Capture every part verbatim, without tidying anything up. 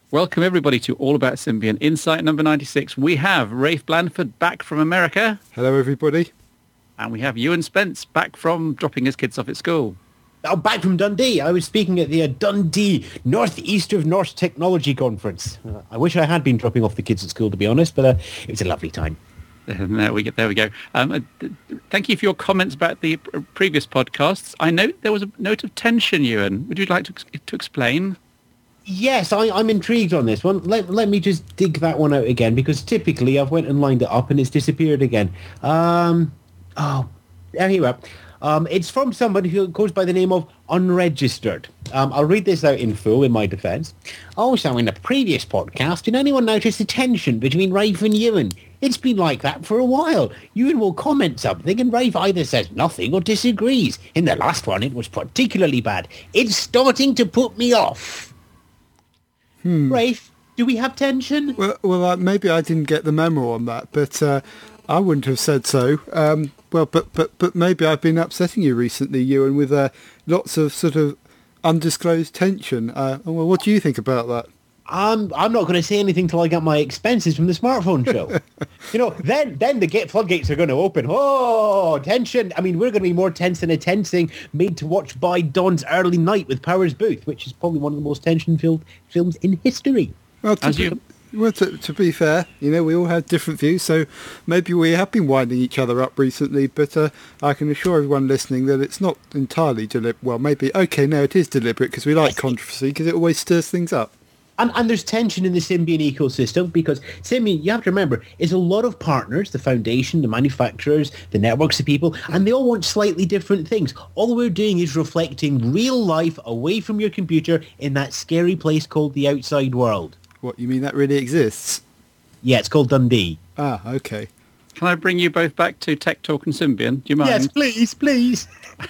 Welcome everybody to All About Symbian Insight number ninety-six. We have Rafe Blandford back from America. Hello everybody. And we have Ewan Spence back from dropping his kids off at school. Oh, back from Dundee. I was speaking at the uh, Dundee Northeast of North Technology Conference. Uh, I wish I had been dropping off the kids at school, to be honest, but uh, it was a lovely time. There we go. There we go. Um, uh, thank you for your comments about the p- previous podcasts. I note there was a note of tension, Ewan. Would you like to, to explain? Yes, I, I'm intrigued on this one. Let, let me just dig that one out again, because typically I've went and lined it up and it's disappeared again. Um, oh, anyway, um, it's from somebody who goes by the name of Unregistered. Um, I'll read this out in full in my defence. Also, in the previous podcast, did anyone notice the tension between Rafe and Ewan? It's been like that for a while. Ewan will comment something and Rafe either says nothing or disagrees. In the last one, it was particularly bad. It's starting to put me off. Hmm. Rafe, do we have tension? Well, well uh, maybe I didn't get the memo on that, but uh, I wouldn't have said so. Um, well, but, but but maybe I've been upsetting you recently, Ewan, with uh, lots of sort of undisclosed tension. Uh, well, what do you think about that? I'm I'm not going to say anything till I get my expenses from the smartphone show. you know, then then the gate floodgates are going to open. Oh, tension! I mean, we're going to be more tense than a tensing made to watch by Dawn's Early Night with Powers Booth, which is probably one of the most tension-filled films in history. Well, to, As you... well to, to be fair, you know, we all have different views, so maybe we have been winding each other up recently, but uh, I can assure everyone listening that it's not entirely deliberate. Well, maybe, okay, no, it is deliberate, because we like controversy, because it always stirs things up. And, and there's tension in the Symbian ecosystem because Symbian, you have to remember, is a lot of partners, the foundation, the manufacturers, the networks of people, and they all want slightly different things. All we're doing is reflecting real life away from your computer in that scary place called the outside world. What, you mean that really exists? Yeah, it's called Dundee. Ah, okay. Can I bring you both back to Tech Talk and Symbian? Do you mind? Yes, please, please.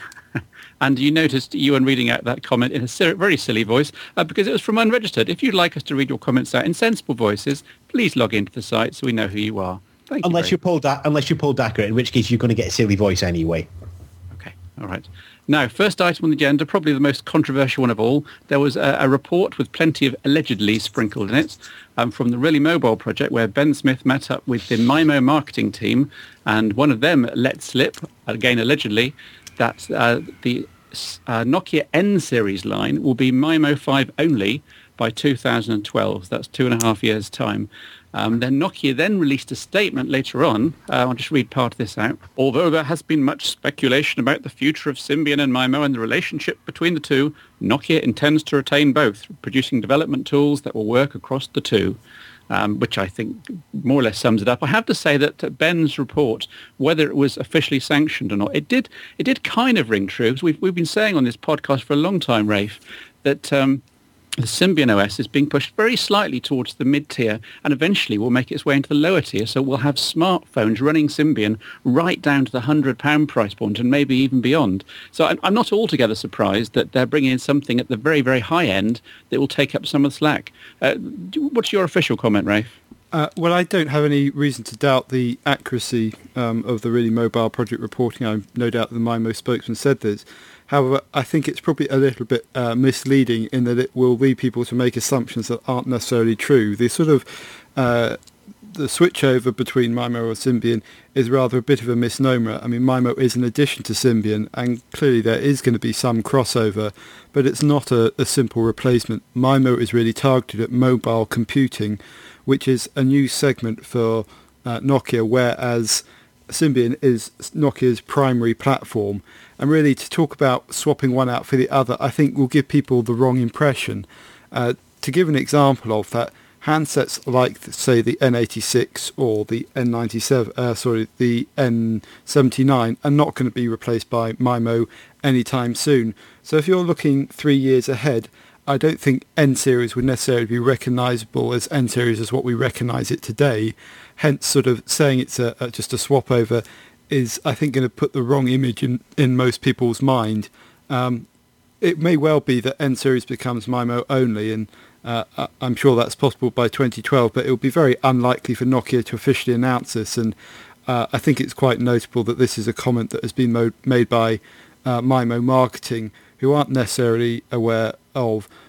And you noticed Ewan reading out that comment in a ser- very silly voice uh, because it was from Unregistered. If you'd like us to read your comments out in sensible voices, please log into the site so we know who you are. Thank unless you. You're Paul da- unless you're Paul Dacker, in which case you're going to get a silly voice anyway. Okay, all right. Now, first item on the agenda, probably the most controversial one of all. There was a, a report with plenty of allegedly sprinkled in it um, from the Really Mobile project where Ben Smith met up with the MIMO marketing team, and one of them let slip, again allegedly, that uh, the uh, Nokia N series line will be MIMO five only by two thousand twelve. That's two and a half years' time. Um, then Nokia then released a statement later on. Uh, I'll just read part of this out. Although there has been much speculation about the future of Symbian and MIMO and the relationship between the two, Nokia intends to retain both, producing development tools that will work across the two. Um, which I think more or less sums it up. I have to say that Ben's report, whether it was officially sanctioned or not, it did it did kind of ring true. Because we've, we've been saying on this podcast for a long time, Rafe, that um, the Symbian O S is being pushed very slightly towards the mid-tier and eventually will make its way into the lower tier. So we'll have smartphones running Symbian right down to the one hundred pounds price point and maybe even beyond. So I'm, I'm not altogether surprised that they're bringing in something at the very, very high end that will take up some of the slack. Uh, what's your official comment, Rafe? Uh, well, I don't have any reason to doubt the accuracy um, of the Really Mobile project reporting. I've no doubt the MIMO spokesman said this. However, I think it's probably a little bit uh, misleading in that it will lead people to make assumptions that aren't necessarily true. The sort of uh, the switchover between MIMO or Symbian is rather a bit of a misnomer. I mean, MIMO is an addition to Symbian, and clearly there is going to be some crossover, but it's not a, a simple replacement. MIMO is really targeted at mobile computing, which is a new segment for uh, Nokia, whereas Symbian is Nokia's primary platform. And really, to talk about swapping one out for the other, I think will give people the wrong impression. Uh, to give an example of that, handsets like, say, the N eighty-six or the N ninety-seven, uh, sorry, the N seventy-nine are not going to be replaced by MIMO anytime soon. So if you're looking three years ahead, I don't think N series would necessarily be recognisable as N series as what we recognise it today. Hence, sort of saying it's a, a, just a swap over is, I think, going to put the wrong image in, in most people's mind. Um, it may well be that N series becomes MIMO only, and uh, I'm sure that's possible by twenty twelve, but it will be very unlikely for Nokia to officially announce this. And uh, I think it's quite notable that this is a comment that has been mo- made by uh, MIMO marketing, who aren't necessarily aware of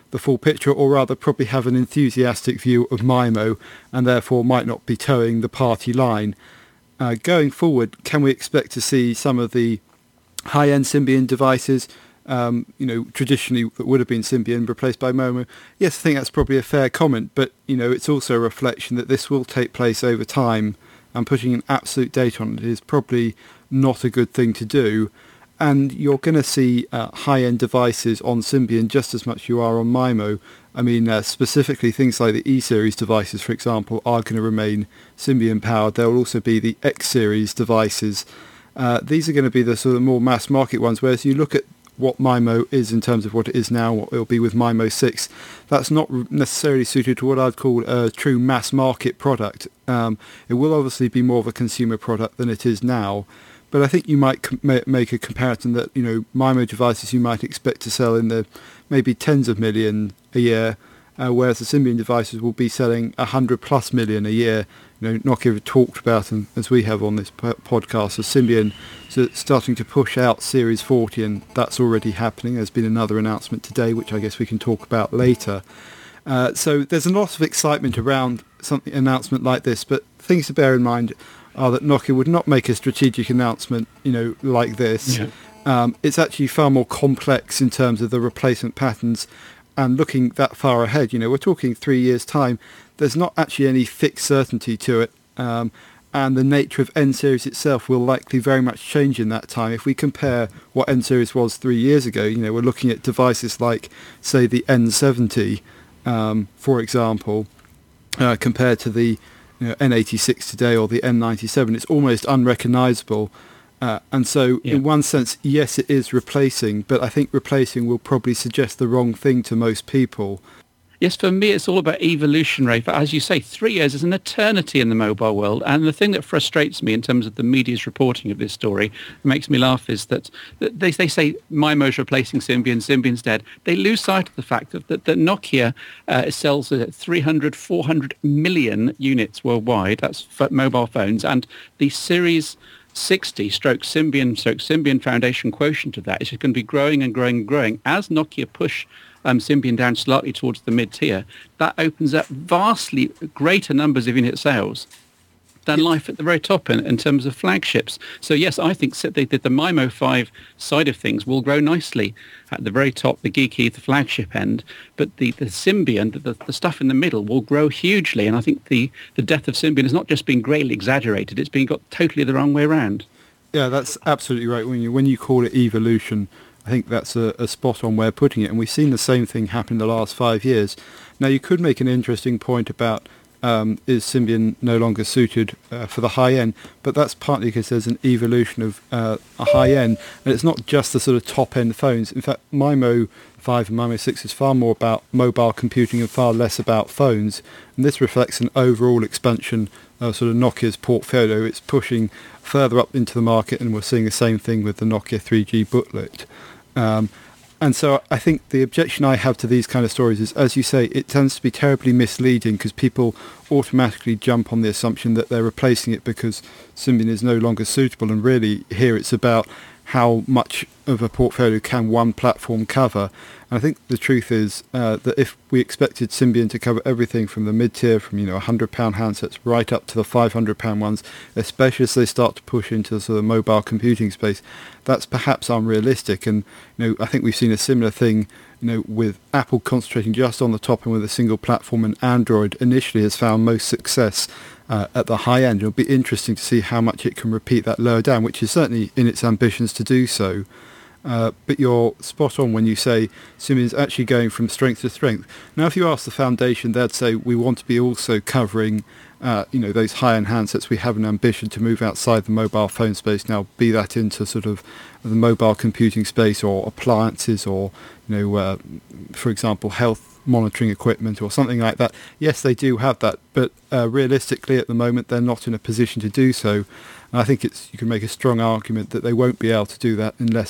the full picture, or rather probably have an enthusiastic view of MIMO and therefore might not be towing the party line. Uh, going forward, can we expect to see some of the high-end Symbian devices, um, you know, traditionally that would have been Symbian replaced by MIMO? Yes, I think that's probably a fair comment, but, you know, it's also a reflection that this will take place over time, and putting an absolute date on it is probably not a good thing to do. And you're going to see uh, high-end devices on Symbian just as much as you are on MIMO. I mean, uh, specifically things like the E-Series devices, for example, are going to remain Symbian-powered. There will also be the X-Series devices. Uh, these are going to be the sort of more mass-market ones, whereas you look at what MIMO is in terms of what it is now, what it'll be with MIMO six, that's not necessarily suited to what I'd call a true mass-market product. Um, it will obviously be more of a consumer product than it is now. But I think you might com- make a comparison that, you know, MIMO devices you might expect to sell in the maybe tens of million a year, uh, whereas the Symbian devices will be selling one hundred plus million a year. You know, Nokia have talked about, and as we have on this po- podcast, so Symbian so starting to push out Series forty, and that's already happening. There's been another announcement today, which I guess we can talk about later. Uh, so there's a lot of excitement around something announcement like this, but things to bear in mind are that Nokia would not make a strategic announcement, you know, like this. Yeah. Um, it's actually far more complex in terms of the replacement patterns, and looking that far ahead, you know, we're talking three years' time. There's not actually any fixed certainty to it, um, and the nature of N-Series itself will likely very much change in that time. If we compare what N-Series was three years ago, you know, we're looking at devices like, say, the N seventy, um, for example, uh, compared to the You know, N eighty-six today or the N ninety-seven, it's almost unrecognisable. Uh, and so yeah. in one sense, yes, it is replacing, but I think replacing will probably suggest the wrong thing to most people. Yes, for me, it's all about evolution, Ray. But as you say, three years is an eternity in the mobile world. And the thing that frustrates me in terms of the media's reporting of this story, makes me laugh, is that they, they say MIMO's replacing Symbian, Symbian's dead. They lose sight of the fact of that, that Nokia uh, sells uh, three hundred, four hundred million units worldwide. That's for mobile phones. And the Series sixty stroke Symbian stroke Symbian Foundation quotient of that is just going to be growing and growing and growing as Nokia push Um, Symbian down slightly towards the mid-tier. That opens up vastly greater numbers of unit sales than life at the very top in, in terms of flagships. So yes, I think the, the, the MIMO five side of things will grow nicely at the very top, the geeky, the flagship end, but the, the Symbian, the, the stuff in the middle will grow hugely, and I think the, the death of Symbian has not just been greatly exaggerated, it's been got totally the wrong way around. Yeah, that's absolutely right. When you, when you call it evolution, I think that's a, a spot-on way of putting it, and we've seen the same thing happen in the last five years. Now, you could make an interesting point about um, is Symbian no longer suited uh, for the high-end, but that's partly because there's an evolution of uh, a high-end, and it's not just the sort of top-end phones. In fact, MIMO five and MIMO six is far more about mobile computing and far less about phones, and this reflects an overall expansion of sort of Nokia's portfolio. It's pushing further up into the market, and we're seeing the same thing with the Nokia three G booklet. Um, and so I think the objection I have to these kind of stories is, as you say, it tends to be terribly misleading because people automatically jump on the assumption that they're replacing it because Symbian is no longer suitable, and really here it's about how much of a portfolio can one platform cover. And I think the truth is uh, that if we expected Symbian to cover everything from the mid-tier, from you know one hundred pound handsets right up to the five hundred pound ones, especially as they start to push into the sort of mobile computing space, that's perhaps unrealistic. And you know I think we've seen a similar thing you know with Apple concentrating just on the top end with a single platform, and Android initially has found most success Uh, at the high end. It'll be interesting to see how much it can repeat that lower down, which is certainly in its ambitions to do so. Uh, but you're spot on when you say Symbian is actually going from strength to strength. Now, if you ask the foundation, they'd say we want to be also covering, uh, you know, those high-end handsets. We have an ambition to move outside the mobile phone space now, be that into sort of the mobile computing space or appliances or, you know, uh, for example, health monitoring equipment or something like that. Yes, they do have that, but uh, realistically at the moment they're not in a position to do so. And I think it's you can make a strong argument that they won't be able to do that unless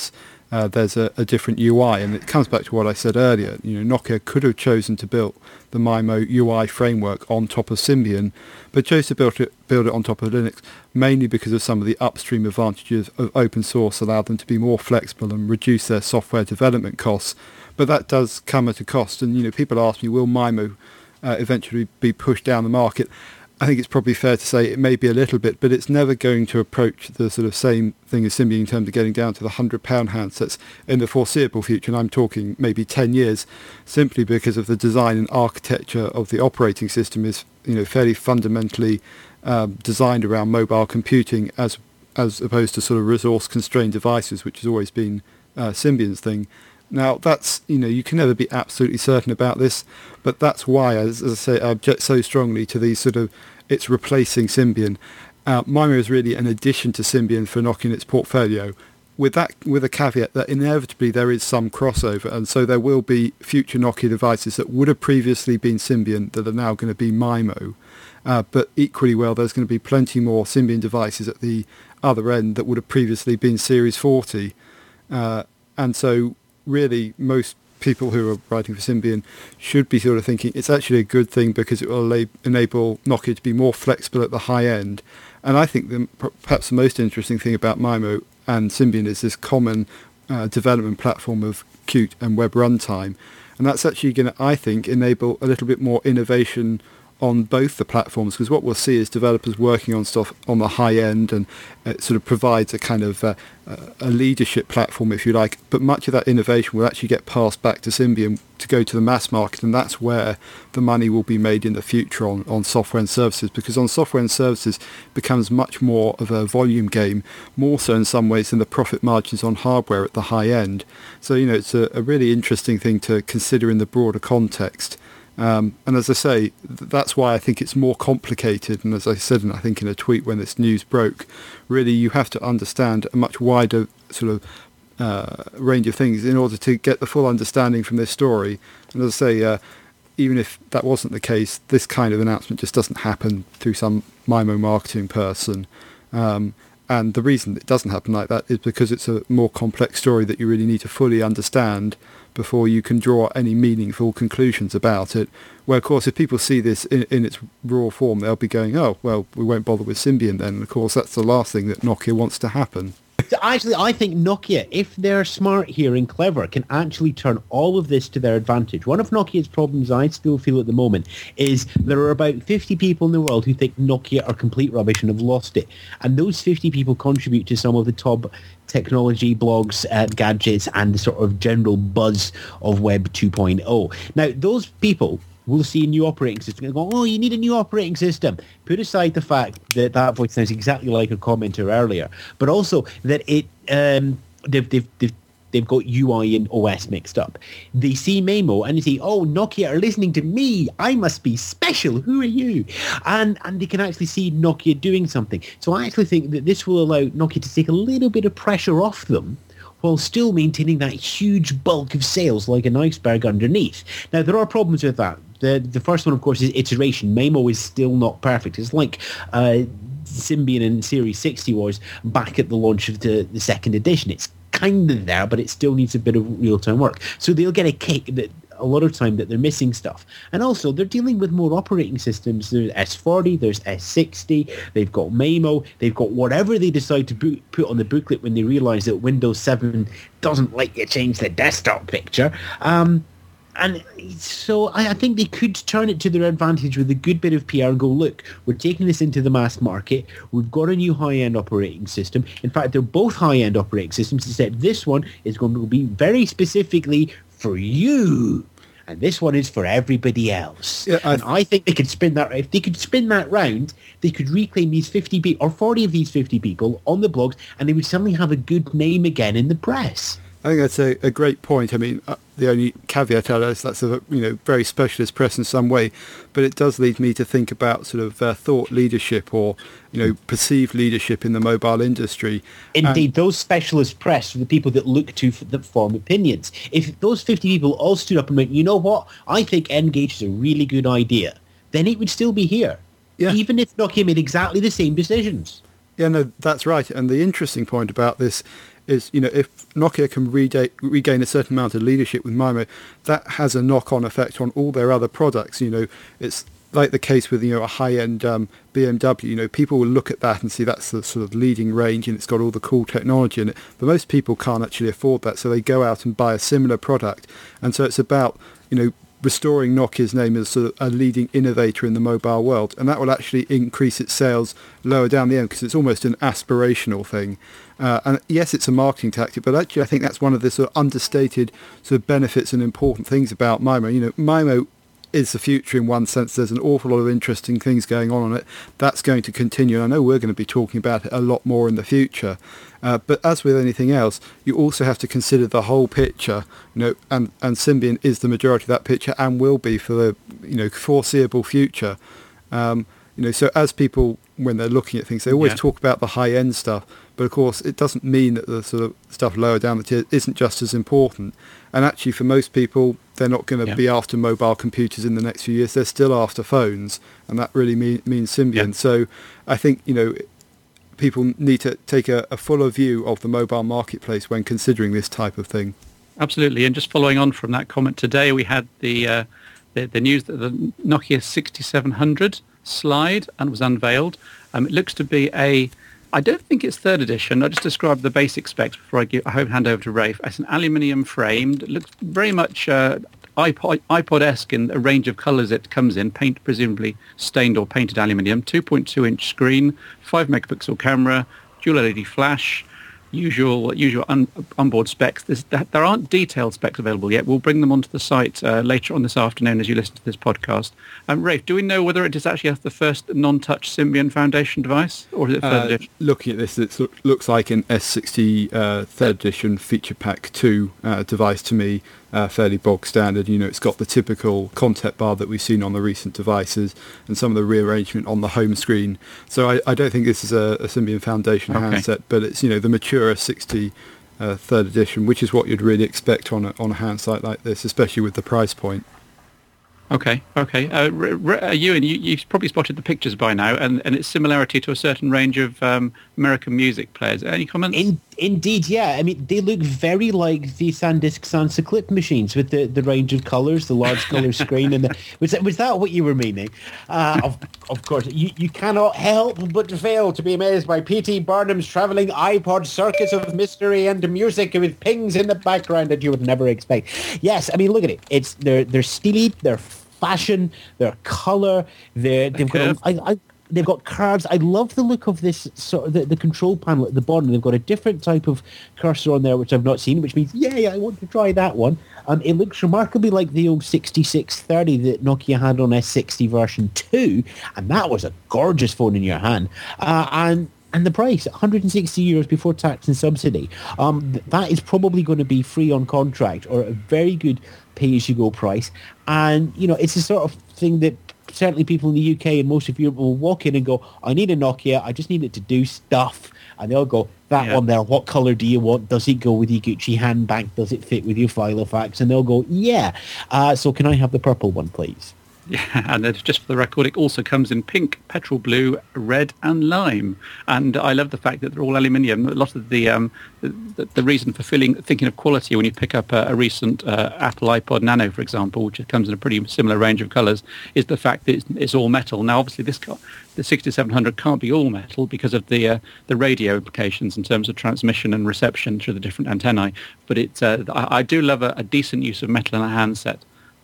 uh, there's a, a different U I. And it comes back to what I said earlier. You know, Nokia could have chosen to build the MIMO U I framework on top of Symbian, but chose to build it, build it on top of Linux, mainly because of some of the upstream advantages of open source allow them to be more flexible and reduce their software development costs. But that does come at a cost. And, you know, people ask me, will MIMO uh, eventually be pushed down the market? I think it's probably fair to say it may be a little bit, but it's never going to approach the sort of same thing as Symbian in terms of getting down to the one hundred pound handsets in the foreseeable future, and I'm talking maybe ten years, simply because of the design and architecture of the operating system is, you know, fairly fundamentally um, designed around mobile computing as as opposed to sort of resource-constrained devices, which has always been uh, Symbian's thing. Now, that's, you know, you can never be absolutely certain about this, but that's why, as, as I say, I object so strongly to these sort of, it's replacing Symbian. Uh, MIMO is really an addition to Symbian for Nokia in its portfolio, with that, with a caveat that inevitably there is some crossover, and so there will be future Nokia devices that would have previously been Symbian that are now going to be MIMO. Uh, but equally well, there's going to be plenty more Symbian devices at the other end that would have previously been Series forty. Uh, and so really most people who are writing for Symbian should be sort of thinking it's actually a good thing because it will la- enable Nokia to be more flexible at the high end. And I think the, perhaps the most interesting thing about MIMO and Symbian is this common uh, development platform of Qt and Web Runtime. And that's actually going to, I think, enable a little bit more innovation on both the platforms, because what we'll see is developers working on stuff on the high end, and it sort of provides a kind of uh, a leadership platform, if you like, but much of that innovation will actually get passed back to Symbian to go to the mass market, and that's where the money will be made in the future on, on software and services, because on software and services it becomes much more of a volume game, more so in some ways than the profit margins on hardware at the high end. So, you know, it's a, a really interesting thing to consider in the broader context. Um, and as I say, th- that's why I think it's more complicated. And as I said, and I think in a tweet when this news broke, really you have to understand a much wider sort of uh, range of things in order to get the full understanding from this story. And as I say, uh, even if that wasn't the case, this kind of announcement just doesn't happen through some MIMO marketing person. Um, and the reason it doesn't happen like that is because it's a more complex story that you really need to fully understand before you can draw any meaningful conclusions about it. Where, of course, if people see this in, in its raw form, they'll be going, oh, well, we won't bother with Symbian then. And, of course, that's the last thing that Nokia wants to happen. Actually, I think Nokia, if they're smart here and clever, can actually turn all of this to their advantage. One of Nokia's problems I still feel at the moment is there are about fifty people in the world who think Nokia are complete rubbish and have lost it. And those fifty people contribute to some of the top technology blogs, uh, gadgets, and the sort of general buzz of Web two point oh. Now, those people will see a new operating system and go, oh, you need a new operating system. Put aside the fact that that voice sounds exactly like a commenter earlier, but also that it um, they've, they've, they've, they've got U I and O S mixed up. They see MIMO and they say, oh, Nokia are listening to me. I must be special. Who are you? And and they can actually see Nokia doing something. So I actually think that this will allow Nokia to take a little bit of pressure off them while still maintaining that huge bulk of sales like an iceberg underneath. Now, there are problems with that. The the first one, of course, is iteration. MIMO is still not perfect. It's like uh, Symbian and Series sixty was back at the launch of the, the second edition. It's kind of there, but it still needs a bit of real-time work. So they'll get a kick that a lot of time that they're missing stuff. And also, they're dealing with more operating systems. There's S forty, there's S sixty, they've got MIMO, they've got whatever they decide to boot, put on the booklet when they realise that Windows seven doesn't let you change the desktop picture. Um, and so I, I think they could turn it to their advantage with a good bit of P R and go, look, we're taking this into the mass market. We've got a new high-end operating system. In fact, they're both high-end operating systems, except this one is going to be very specifically for you. And this one is for everybody else. Yeah, and I think they could spin that. If they could spin that round, they could reclaim these fifty people or forty of these fifty people on the blogs, and they would suddenly have a good name again in the press. I think that's a, a great point. I mean, uh, the only caveat out is that's a you know very specialist press in some way, but it does lead me to think about sort of uh, thought leadership or you know perceived leadership in the mobile industry. Indeed, and those specialist press are the people that look to f- that form opinions. If those fifty people all stood up and went, you know what, I think N-Gage is a really good idea, then it would still be here, yeah. Even if Nokia made exactly the same decisions. Yeah, no, that's right. And the interesting point about this is, you know, if Nokia can reda- regain a certain amount of leadership with MIMO, that has a knock-on effect on all their other products. You know, it's like the case with, you know, a high-end um, B M W. You know, people will look at that and see that's the sort of leading range and it's got all the cool technology in it. But most people can't actually afford that, so they go out and buy a similar product. And so it's about, you know, restoring Nokia's name as sort of a leading innovator in the mobile world, and that will actually increase its sales lower down the end because it's almost an aspirational thing. Uh, and yes, it's a marketing tactic, but actually I think that's one of the sort of understated sort of benefits and important things about MIMO. You know, MIMO is the future in one sense. There's an awful lot of interesting things going on on it. That's going to continue. And I know we're going to be talking about it a lot more in the future. Uh, but as with anything else, you also have to consider the whole picture, you know, and, and Symbian is the majority of that picture and will be for the, you know, foreseeable future. Um, you know, so as people, when they're looking at things, they always yeah. talk about the high-end stuff, but of course it doesn't mean that the sort of stuff lower down the tier isn't just as important. And actually for most people, they're not going to yeah. be after mobile computers in the next few years. They're still after phones, and that really mean, means Symbian. Yeah. So I think, you know, people need to take a, a fuller view of the mobile marketplace when considering this type of thing. Absolutely. And just following on from that comment, today we had the uh, the, the news that the Nokia sixty-seven hundred slide and was unveiled. Um, it looks to be a, I don't think it's third edition. I'll just describe the basic specs before I, give, I hope hand over to Rafe. It's an aluminium framed. It looks very much uh, iPod, iPod-esque in a range of colours it comes in, paint presumably stained or painted aluminium, two point two inch screen, five megapixel camera, dual L E D flash, usual usual un, onboard specs. There's, there aren't detailed specs available yet. We'll bring them onto the site uh, later on this afternoon as you listen to this podcast. Um, Rafe, do we know whether it is actually the first non-touch Symbian Foundation device, or is it third uh, edition? Looking at this, it looks like an S sixty uh, third edition feature pack two uh, device to me. Uh, fairly bog standard. You know, it's got the typical contact bar that we've seen on the recent devices and some of the rearrangement on the home screen. So I, I don't think this is a, a Symbian Foundation okay. handset, but it's, you know, the mature S sixty uh, third edition, which is what you'd really expect on a, on a handset like this, especially with the price point. Okay, okay. Uh, R- R- Ewan, you, you've probably spotted the pictures by now, and, and its similarity to a certain range of um, American music players. Any comments? In, indeed, yeah. I mean, they look very like the SanDisk Sansa clip machines with the, the range of colours, the large colour screen. And the, was that was that what you were meaning? Uh, of, of course, you, you cannot help but fail to be amazed by P T Barnum's travelling iPod circus of mystery and music with pings in the background that you would never expect. Yes, I mean, look at it. It's they're they're steely, they're fashion, their colour, they're, they've got. I, I, they've got curves. I love the look of this sort of the, the control panel at the bottom. They've got a different type of cursor on there, which I've not seen, which means yeah, I want to try that one. Um, it looks remarkably like the old sixty-six thirty that Nokia had on S sixty version two, and that was a gorgeous phone in your hand. Uh, and And the price, one hundred sixty euros before tax and subsidy. Um, that is probably going to be free on contract or a very good pay-as-you-go price. And, you know, it's the sort of thing that certainly people in the U K and most of Europe will walk in and go, I need a Nokia, I just need it to do stuff. And they'll go, that yeah. one there, what colour do you want? Does it go with your Gucci handbag? Does it fit with your Filofax? And they'll go, yeah. Uh, so can I have the purple one, please? Yeah, and then just for the record, it also comes in pink, petrol blue, red, and lime. And I love the fact that they're all aluminium. A lot of the um, the, the reason for feeling thinking of quality when you pick up a, a recent uh, Apple iPod Nano, for example, which comes in a pretty similar range of colours, is the fact that it's, it's all metal. Now, obviously, this car, the sixty-seven hundred can't be all metal because of the uh, the radio implications in terms of transmission and reception through the different antennae. But it's uh, I, I do love a, a decent use of metal in a handset.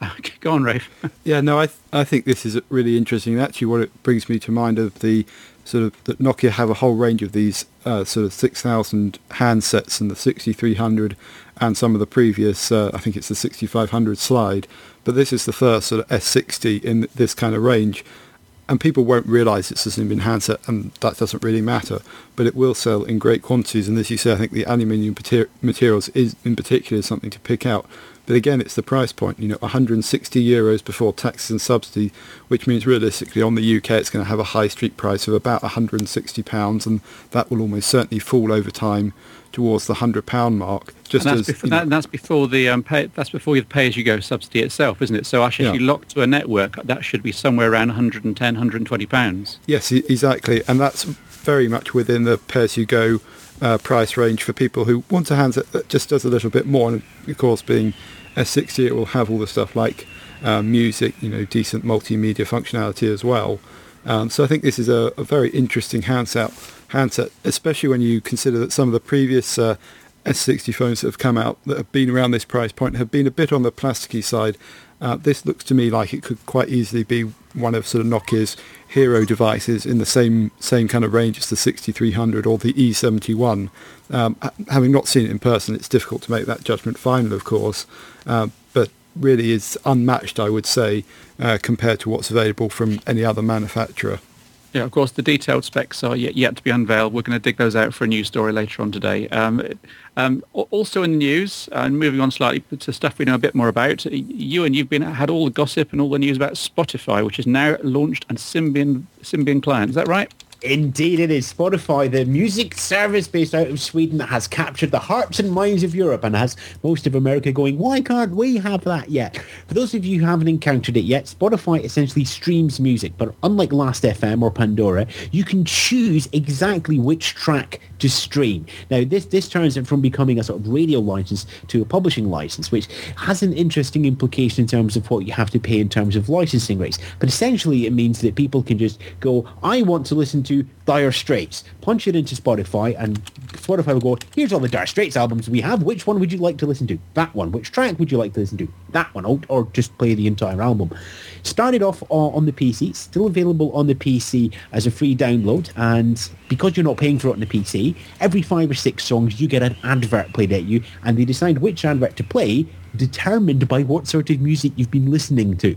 Go on, Rafe. Yeah, no, I th- I think this is really interesting. Actually, what it brings me to mind of the sort of that Nokia have a whole range of these uh, sort of six thousand handsets and the sixty-three hundred and some of the previous, uh, I think it's the sixty-five hundred slide. But this is the first sort of S sixty in this kind of range. And people won't realise it's a Symbian handset, and that doesn't really matter. But it will sell in great quantities. And as you say, I think the aluminium pater- materials is, in particular, is something to pick out. But again, it's the price point, you know, one hundred sixty euros before taxes and subsidy, which means realistically on the U K it's going to have a high street price of about one hundred sixty pounds, and that will almost certainly fall over time towards the one hundred pound mark. Just and that's, as, before, that, that's before the um, pay, that's before the pay-as-you-go subsidy itself, isn't it? So actually, yeah. if you lock to a network, that should be somewhere around one hundred ten, one hundred twenty pounds. Yes, exactly, and that's very much within the pay-as-you-go uh, price range for people who want a handset that just does a little bit more. And of course, being S sixty, it will have all the stuff like uh, music, you know, decent multimedia functionality as well. Um, so I think this is a, a very interesting handset, handset, especially when you consider that some of the previous uh, S sixty phones that have come out that have been around this price point have been a bit on the plasticky side. Uh, this looks to me like it could quite easily be one of sort of Nokia's hero devices in the same same kind of range as the sixty-three hundred or the E seventy-one. Um, having not seen it in person, it's difficult to make that judgment final, of course, uh, but really is unmatched, I would say, uh, compared to what's available from any other manufacturer. Yeah, of course, the detailed specs are yet, yet to be unveiled. We're going to dig those out for a news story later on today. Um, um, also in the news, and uh, moving on slightly to stuff we know a bit more about, you and you've been had all the gossip and all the news about Spotify, which is now launched on Symbian Symbian client. Is that right? Indeed it is. Spotify, the music service based out of Sweden that has captured the hearts and minds of Europe and has most of America going, why can't we have that yet? For those of you who haven't encountered it yet, Spotify essentially streams music, but unlike Last F M or Pandora, you can choose exactly which track to stream. Now, this, this turns it from becoming a sort of radio license to a publishing license, which has an interesting implication in terms of what you have to pay in terms of licensing rates. But essentially, it means that people can just go, I want to listen to Dire Straits, punch it into Spotify, and Spotify will go, here's all the Dire Straits albums we have. Which one would you like to listen to? That one. Which track would you like to listen to? That one. Or, or just play the entire album. Started off on the P C, still available on the P C as a free download, and because you're not paying for it on the P C, every five or six songs you get an advert played at you, and they decide which advert to play determined by what sort of music you've been listening to.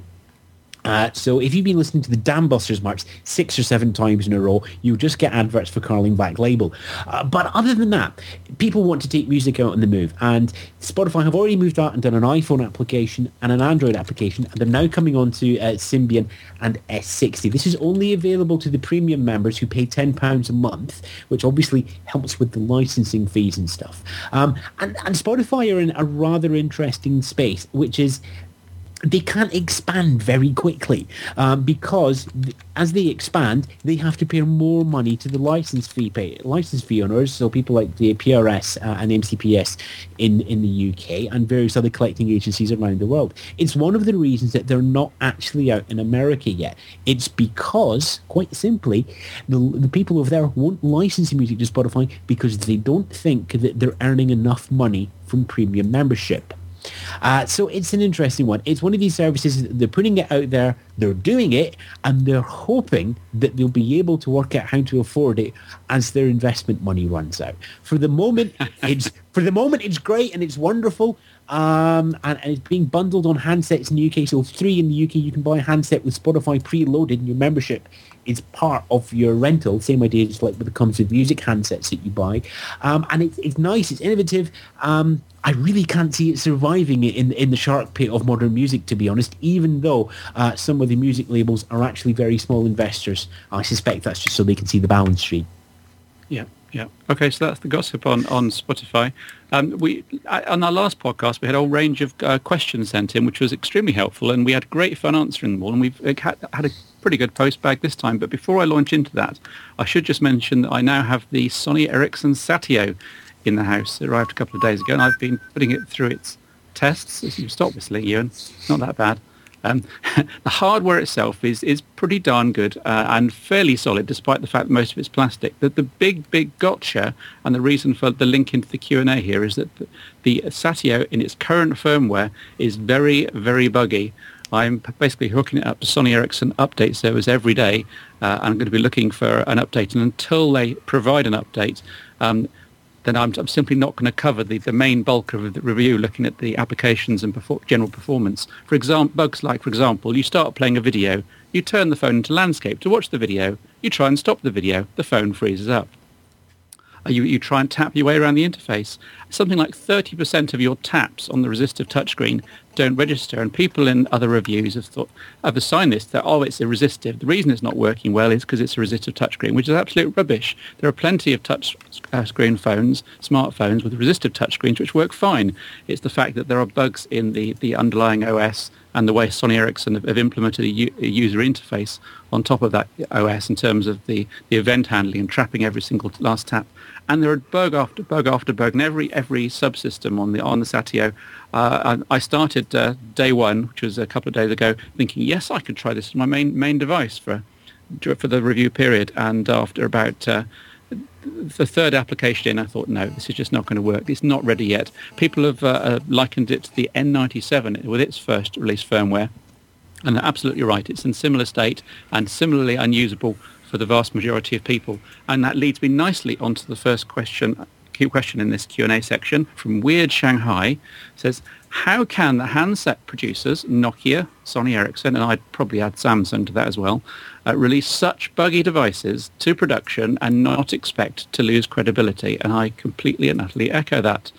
Uh, so if you've been listening to the Dam Busters marks six or seven times in a row, you just get adverts for Carling Black Label. Uh, but other than that, people want to take music out on the move. And Spotify have already moved out and done an iPhone application and an Android application. And they're now coming on to uh, Symbian and S sixty. This is only available to the premium members who pay ten pounds a month, which obviously helps with the licensing fees and stuff. Um, and, and Spotify are in a rather interesting space, which is they can't expand very quickly um, because th- as they expand, they have to pay more money to the license fee pay license fee owners. So people like the P R S uh, and M C P S in, in the U K and various other collecting agencies around the world. It's one of the reasons that they're not actually out in America yet. It's because, quite simply, the, the people over there won't license music to Spotify because they don't think that they're earning enough money from premium membership. Uh, so it's an interesting one. It's one of these services, they're putting it out there, they're doing it, and they're hoping that they'll be able to work out how to afford it as their investment money runs out. For the moment, it's for the moment it's great and it's wonderful, um, and, and it's being bundled on handsets in the U K. So three in the U K, you can buy a handset with Spotify preloaded, and your membership is part of your rental. Same idea, just like when it comes to music handsets that you buy, um, and it's it's nice, it's innovative. Um, I really can't see it surviving in in the shark pit of modern music, to be honest, even though uh, some of the music labels are actually very small investors. I suspect that's just so they can see the balance sheet. Yeah, yeah. Okay, so that's the gossip on, on Spotify. Um, we on our last podcast, we had a whole range of uh, questions sent in, which was extremely helpful, and we had great fun answering them all, and we've had, had a pretty good post bag this time. But before I launch into that, I should just mention that I now have the Sony Ericsson Satio in the house. It arrived a couple of days ago, and I've been putting it through its tests. You stop whistling, Ewan. It's not that bad. Um, the hardware itself is is pretty darn good uh, and fairly solid, despite the fact that most of it's plastic. The, the big, big gotcha, and the reason for the link into the Q and A here, is that the, the Satio in its current firmware is very, very buggy. I'm basically hooking it up to Sony Ericsson update service every day. Uh, I'm going to be looking for an update, and until they provide an update, um, then I'm, I'm simply not going to cover the, the main bulk of the review, looking at the applications and perfor- general performance. For example, bugs like, for example, you start playing a video, you turn the phone into landscape to watch the video, you try and stop the video, the phone freezes up. You, you try and tap your way around the interface. Something like thirty percent of your taps on the resistive touchscreen don't register, and people in other reviews have thought, have assigned this that, oh, it's a resistive. The reason it's not working well is because it's a resistive touchscreen, which is absolute rubbish. There are plenty of touch uh, screen phones, smartphones with resistive touchscreens which work fine. It's the fact that there are bugs in the, the underlying O S and the way Sony Ericsson have, have implemented a, u- a user interface on top of that O S in terms of the, the event handling and trapping every single last tap. And there are bug after bug after bug in every every subsystem on the on the Satio. Uh, I, I started uh, day one, which was a couple of days ago, thinking, yes, I could try this on my main main device for for the review period. And after about uh, the third application in, I thought, no, this is just not going to work. It's not ready yet. People have uh, uh, likened it to the N ninety-seven with its first release firmware. And they're absolutely right. It's in similar state and similarly unusable for the vast majority of people. And that leads me nicely onto the first question question in this Q and A section from Weird Shanghai. It says, how can the handset producers, Nokia, Sony Ericsson, and I'd probably add Samsung to that as well, uh, release such buggy devices to production and not expect to lose credibility? And I completely and utterly echo that.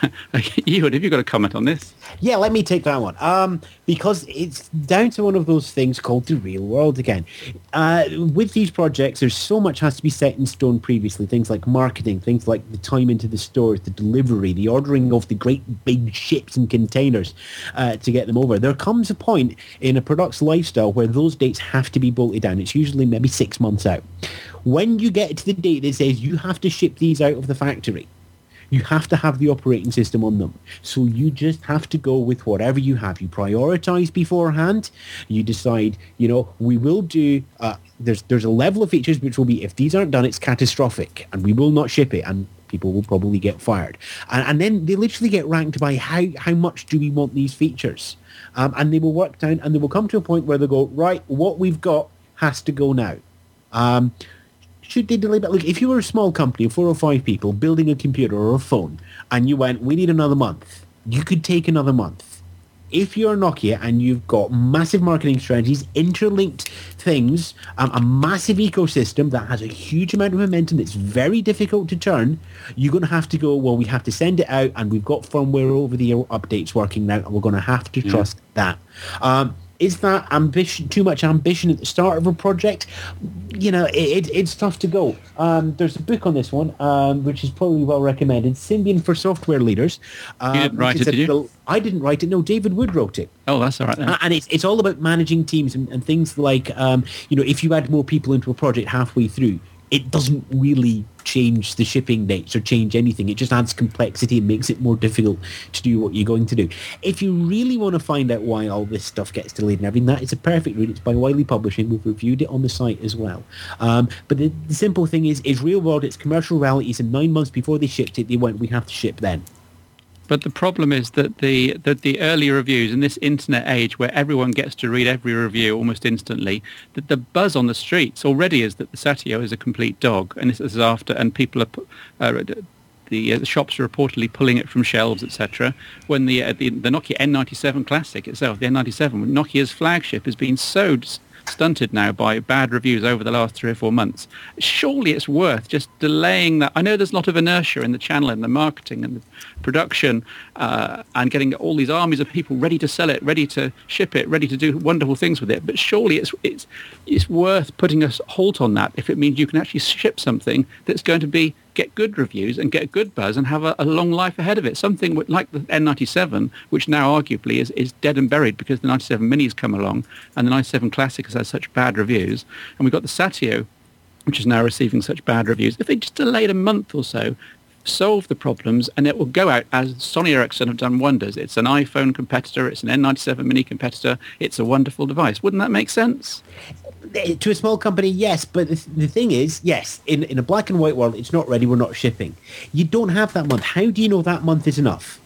Ehud, have you got a comment on this? Yeah, let me take that one. Um, because it's down to one of those things called the real world again. Uh, with these projects, there's so much has to be set in stone previously. Things like marketing, things like the time into the stores, the delivery, the ordering of the great big ships and containers uh, to get them over. There comes a point in a product's lifestyle where those dates have to be bolted down. It's usually maybe six months out. When you get to the date that says you have to ship these out of the factory, you have to have the operating system on them. So you just have to go with whatever you have. You prioritize beforehand. You decide, you know, we will do, uh, there's there's a level of features which will be, if these aren't done, it's catastrophic and we will not ship it and people will probably get fired. And, and then they literally get ranked by how, how much do we want these features. Um, and they will work down and they will come to a point where they go, right, what we've got has to go now. Um, Should they delay that? Look, if you were a small company of four or five people building a computer or a phone and you went, we need another month, you could take another month. If you're Nokia and you've got massive marketing strategies, interlinked things, um, a massive ecosystem that has a huge amount of momentum that's very difficult to turn, you're going to have to go, well, we have to send it out and we've got firmware over the updates working now and we're going to have to trust yeah. that. Um, Is that ambition too much ambition at the start of a project? You know, it, it, it's tough to go. Um, there's a book on this one, um, which is probably well recommended, Symbian for Software Leaders. Um, you didn't write it, did you? I didn't write it. No, David Wood wrote it. Oh, that's all right then. Uh, and it's it's all about managing teams and, and things like, um, you know, if you add more people into a project halfway through, it doesn't really change the shipping dates or change anything. It just adds complexity and makes it more difficult to do what you're going to do. If you really want to find out why all this stuff gets delayed and everything, that is a perfect read. It's by Wiley Publishing. We've reviewed it on the site as well. Um, but the, the simple thing is, is real world, it's commercial realities, and nine months before they shipped it, they went, we have to ship then. But the problem is that the that the early reviews in this internet age where everyone gets to read every review almost instantly, that the buzz on the streets already is that the Satio is a complete dog, and this is after, and people are, uh, the, uh, the shops are reportedly pulling it from shelves, et cetera. When the, uh, the the Nokia N ninety-seven Classic itself, the N ninety-seven, Nokia's flagship, has been so stunted now by bad reviews over the last three or four months. Surely it's worth just delaying that. I know there's a lot of inertia in the channel and the marketing and the production uh, and getting all these armies of people ready to sell it, ready to ship it, ready to do wonderful things with it. But surely it's it's it's worth putting a halt on that if it means you can actually ship something that's going to be get good reviews and get good buzz and have a, a long life ahead of it. Something like the N ninety-seven, which now arguably is, is dead and buried because the ninety-seven Mini's come along and the ninety-seven Classic has had such bad reviews. And we've got the Satio, which is now receiving such bad reviews. If they just delayed a month or so, solve the problems, and it will go out as Sony Ericsson have done wonders. It's an iPhone competitor. It's an N ninety-seven Mini competitor. It's a wonderful device. Wouldn't that make sense? To a small company, yes, but the, the thing is, yes, in, in a black and white world, it's not ready, we're not shipping. You don't have that month. How do you know that month is enough?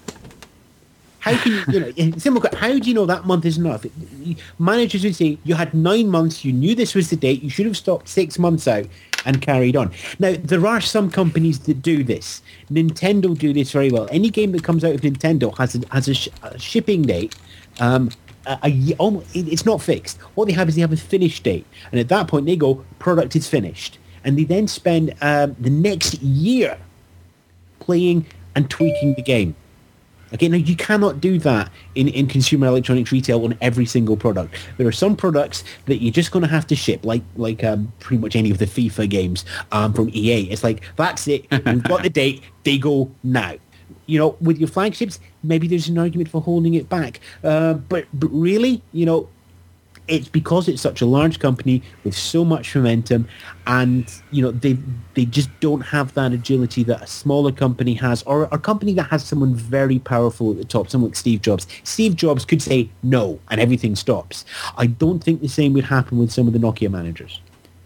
How can you, you know, simple, how do you know that month is enough? Managers would say, you had nine months, you knew this was the date, you should have stopped six months out and carried on. Now, there are some companies that do this. Nintendo do this very well. Any game that comes out of Nintendo has a, has a, sh- a shipping date. Um, a, a, almost, it's not fixed. What they have is they have a finish date. And at that point, they go, product is finished. And they then spend um, the next year playing and tweaking the game. Okay, now you cannot do that in, in consumer electronics retail on every single product. There are some products that you're just going to have to ship, like like um, pretty much any of the FIFA games um, from E A. It's like, that's it, we've got the date, they go now. You know, with your flagships, maybe there's an argument for holding it back. Uh, but, but really, you know, it's because it's such a large company with so much momentum, and you know they they just don't have that agility that a smaller company has, or a company that has someone very powerful at the top, someone like Steve Jobs. Steve Jobs could say no, and everything stops. I don't think the same would happen with some of the Nokia managers.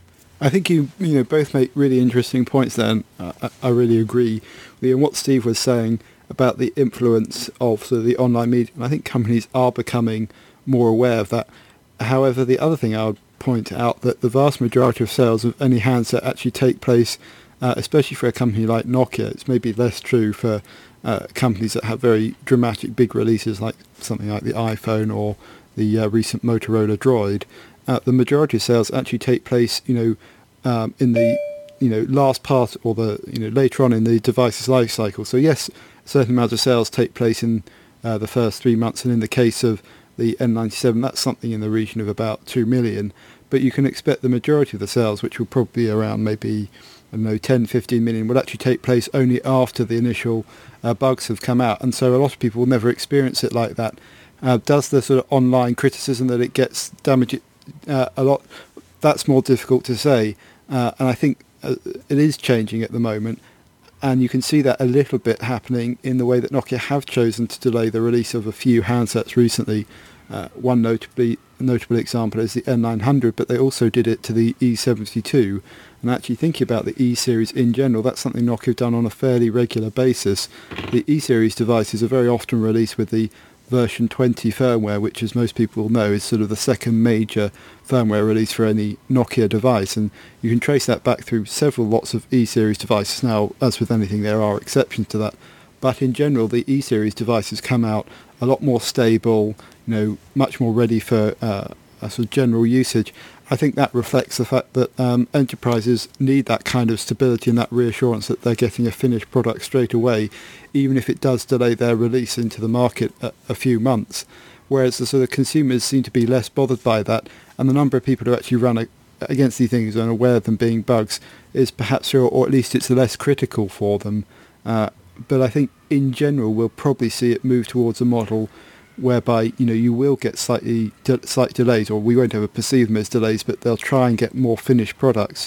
I think you you know both make really interesting points there, and I, I really agree with you. And what Steve was saying about the influence of sort of the online media, and I think companies are becoming more aware of that. However, the other thing I would point out that the vast majority of sales of any handset actually take place, uh, especially for a company like Nokia. It's maybe less true for uh, companies that have very dramatic big releases like something like the iPhone or the uh, recent Motorola Droid. Uh, the majority of sales actually take place, you know, um, in the you know last part or the you know later on in the device's life cycle. So yes, a certain amount of sales take place in uh, the first three months, and in the case of the N ninety-seven, that's something in the region of about two million. But you can expect the majority of the sales, which will probably be around maybe, I don't know, ten, fifteen million, will actually take place only after the initial uh, bugs have come out. And so a lot of people will never experience it like that. Uh, does the sort of online criticism that it gets damaged uh, a lot, that's more difficult to say. Uh, and I think uh, it is changing at the moment. And you can see that a little bit happening in the way that Nokia have chosen to delay the release of a few handsets recently. Uh, one notably notable example is the N nine hundred, but they also did it to the E seventy-two. And actually thinking about the E series in general, that's something Nokia have done on a fairly regular basis. The E series devices are very often released with the version twenty firmware, which, as most people will know, is sort of the second major firmware release for any Nokia device, and you can trace that back through several lots of E-series devices. Now, as with anything, there are exceptions to that, but in general, the E-series devices come out a lot more stable, you know, much more ready for uh, a sort of general usage. I think that reflects the fact that um, enterprises need that kind of stability and that reassurance that they're getting a finished product straight away, even if it does delay their release into the market a, a few months. Whereas the sort of consumers seem to be less bothered by that, and the number of people who actually run a, against these things and are aware of them being bugs is perhaps, or, or at least it's less critical for them. Uh, but I think in general we'll probably see it move towards a model whereby, you know, you will get slightly de- slight delays, or we won't ever perceive them as delays, but they'll try and get more finished products.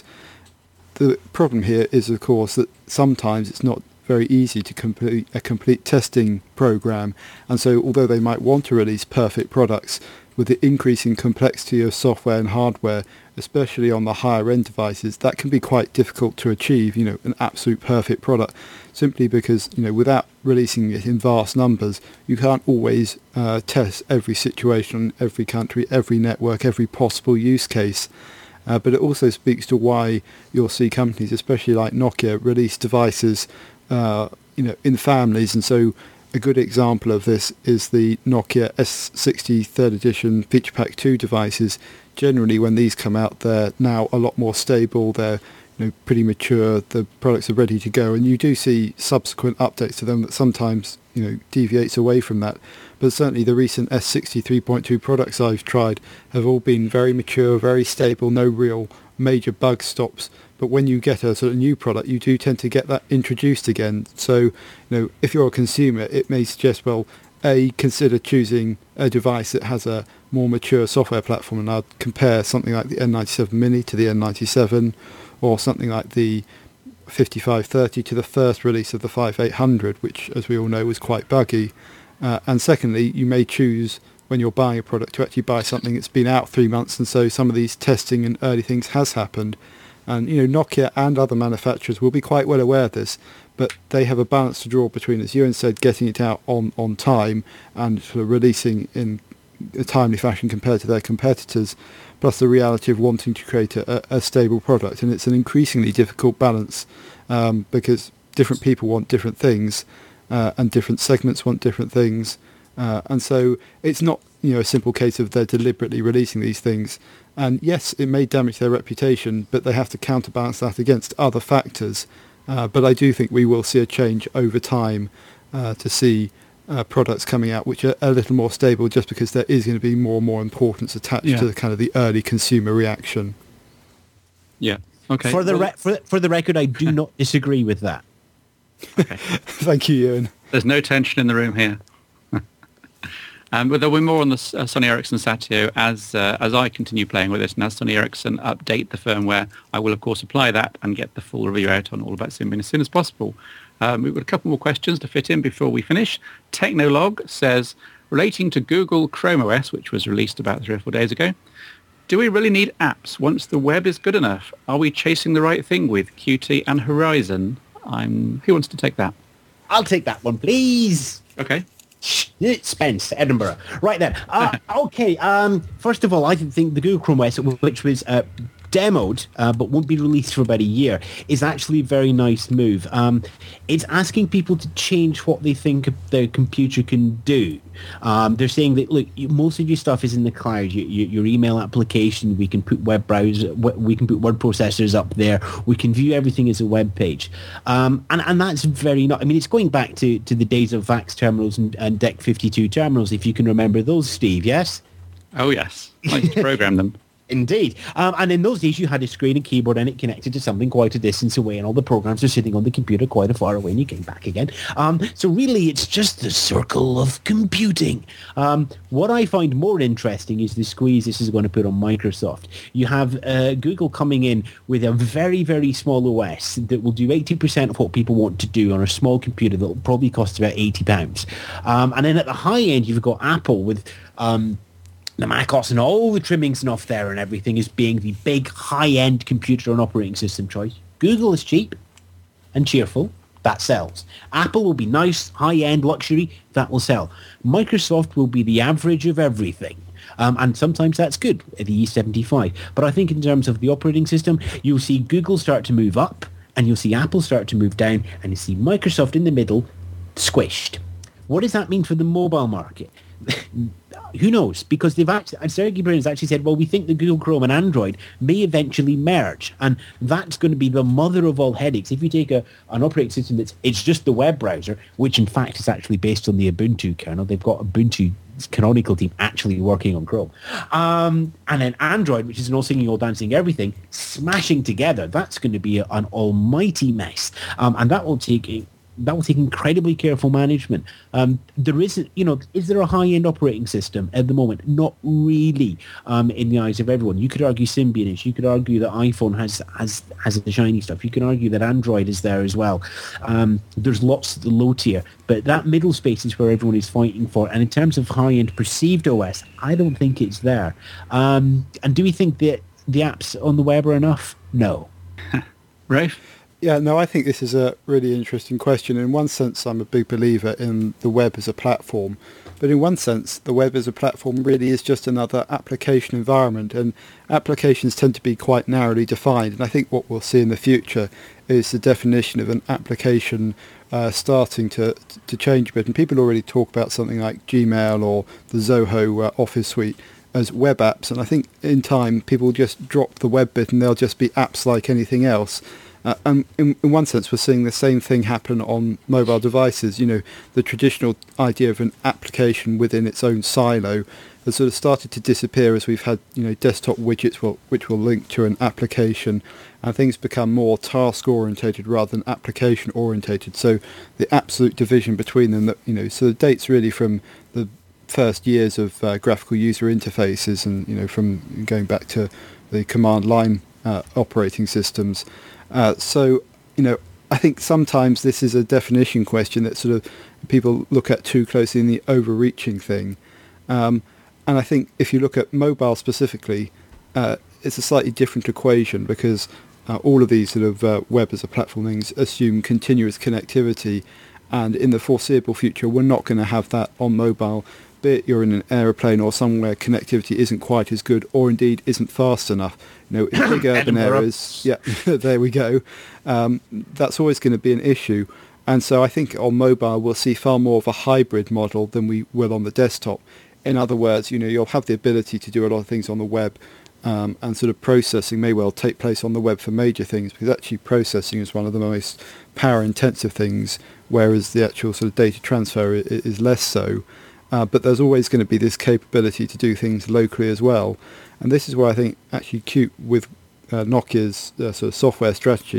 The problem here is, of course, that sometimes it's not very easy to complete a complete testing program, and so although they might want to release perfect products, with the increasing complexity of software and hardware, especially on the higher end devices, that can be quite difficult to achieve, you know, an absolute perfect product, simply because, you know, without releasing it in vast numbers, you can't always uh, test every situation, every country, every network, every possible use case. Uh, but it also speaks to why you'll see companies, especially like Nokia, release devices, uh, you know, in families. And so a good example of this is the Nokia S sixty third edition Feature Pack two devices. Generally, when these come out, they're now a lot more stable. They're, you know, pretty mature. The products are ready to go, and you do see subsequent updates to them that sometimes, you know, deviates away from that. But certainly the recent S sixty three point two products I've tried have all been very mature, very stable, no real major bug stops. But when you get a sort of new product, you do tend to get that introduced again. So, you know, if you're a consumer, it may suggest, well, A, consider choosing a device that has a more mature software platform, and I'd compare something like the N ninety-seven Mini to the N ninety-seven, or something like the fifty-five thirty to the first release of the fifty-eight hundred, which, as we all know, was quite buggy. Uh, and secondly, you may choose, when you're buying a product, to actually buy something that's been out three months, and so some of these testing and early things has happened. And, you know, Nokia and other manufacturers will be quite well aware of this, but they have a balance to draw between, as Ewan said, getting it out on, on time and sort of releasing in a timely fashion compared to their competitors, plus the reality of wanting to create a, a stable product. And it's an increasingly difficult balance um, because different people want different things, uh, and different segments want different things. Uh, and so it's not, you know, a simple case of they're deliberately releasing these things. And yes, it may damage their reputation, but they have to counterbalance that against other factors. Uh, but I do think we will see a change over time uh, to see uh, products coming out which are a little more stable, just because there is going to be more and more importance attached yeah. to the kind of the early consumer reaction. Yeah. Okay. For the re- for, for the record, I do not disagree with that. Okay. Thank you, Ewan. There's no tension in the room here. Um, but there'll be more on the uh, Sony Ericsson Satio as uh, as I continue playing with it, and as Sony Ericsson update the firmware, I will of course apply that and get the full review out on All About Symbian as soon as possible. Um, we've got a couple more questions to fit in before we finish. Technolog says, relating to Google Chrome O S, which was released about three or four days ago, do we really need apps once the web is good enough? Are we chasing the right thing with Qt and Horizon? I'm. Who wants to take that? I'll take that one, please. Okay. Spence, Edinburgh. Right then. Uh, okay. Um, first of all, I think the Google Chrome O S, which was uh, demoed uh, but won't be released for about a year, is actually a very nice move. Um, it's asking people to change what they think their computer can do. Um, they're saying that, look, you, most of your stuff is in the cloud. You, you, your email application, we can put web browser, we can put word processors up there. We can view everything as a web page, um, and and that's very not. I mean, it's going back to, to the days of VAX terminals and, and D E C fifty-two terminals, if you can remember those, Steve. Yes. Oh yes, I used to program them. Indeed. Um, and in those days, you had a screen and keyboard and it connected to something quite a distance away, and all the programs are sitting on the computer quite a far away, and you came back again. Um, so really, it's just the circle of computing. Um, what I find more interesting is the squeeze this is going to put on Microsoft. You have uh, Google coming in with a very, very small O S that will do eighty percent of what people want to do on a small computer that will probably cost about eighty pounds. Um, and then at the high end, you've got Apple with... Um, the macOS and all the trimmings and off there and everything is being the big high-end computer and operating system choice. Google is cheap and cheerful. That sells. Apple will be nice, high-end luxury. That will sell. Microsoft will be the average of everything. Um, and sometimes that's good, the E seventy-five. But I think in terms of the operating system, you'll see Google start to move up, and you'll see Apple start to move down, and you see Microsoft in the middle, squished. What does that mean for the mobile market? Who knows? Because they've actually, Sergey Brin has actually said, well, we think the Google Chrome and Android may eventually merge, and that's going to be the mother of all headaches. If you take a, an operating system that's it's just the web browser, which in fact is actually based on the Ubuntu kernel, they've got Ubuntu canonical team actually working on Chrome, um, and then Android, which is an all singing, all dancing, everything smashing together. That's going to be a, an almighty mess, um, and that will take a, that will take incredibly careful management. Um, there isn't, you know, is there a high-end operating system at the moment? Not really, um, in the eyes of everyone. You could argue Symbian is. You could argue that iPhone has has has the shiny stuff. You can argue that Android is there as well. Um, there's lots of the low tier, but that middle space is where everyone is fighting for. And in terms of high-end perceived O S, I don't think it's there. Um, and do we think that the apps on the web are enough? No. Rafe? Yeah, no, I think this is a really interesting question. In one sense, I'm a big believer in the web as a platform. But in one sense, the web as a platform really is just another application environment. And applications tend to be quite narrowly defined. And I think what we'll see in the future is the definition of an application uh, starting to to change a bit. And people already talk about something like Gmail or the Zoho uh, Office Suite as web apps. And I think in time, people will just drop the web bit and they'll just be apps like anything else. Uh, and in, in one sense, we're seeing the same thing happen on mobile devices. You know, the traditional idea of an application within its own silo has sort of started to disappear as we've had, you know, desktop widgets will, which will link to an application, and things become more task-orientated rather than application-orientated. So the absolute division between them, that you know, so the dates really from the first years of uh, graphical user interfaces, and you know, from going back to the command line uh, operating systems. Uh, so, you know, I think sometimes this is a definition question that sort of people look at too closely in the overreaching thing. Um, and I think if you look at mobile specifically, uh, it's a slightly different equation because uh, all of these sort of uh, web as a platform things assume continuous connectivity. And in the foreseeable future, we're not going to have that on mobile. Be it you're in an aeroplane or somewhere connectivity isn't quite as good, or indeed isn't fast enough. You know, in big urban areas, yeah, there we go. Um, that's always going to be an issue. And so I think on mobile we'll see far more of a hybrid model than we will on the desktop. In other words, you know, you'll have the ability to do a lot of things on the web, um, and sort of processing may well take place on the web for major things, because actually processing is one of the most power-intensive things, whereas the actual sort of data transfer is, is less so. Uh, but there's always going to be this capability to do things locally as well. And this is where I think actually Qt with uh, Nokia's uh, sort of software strategy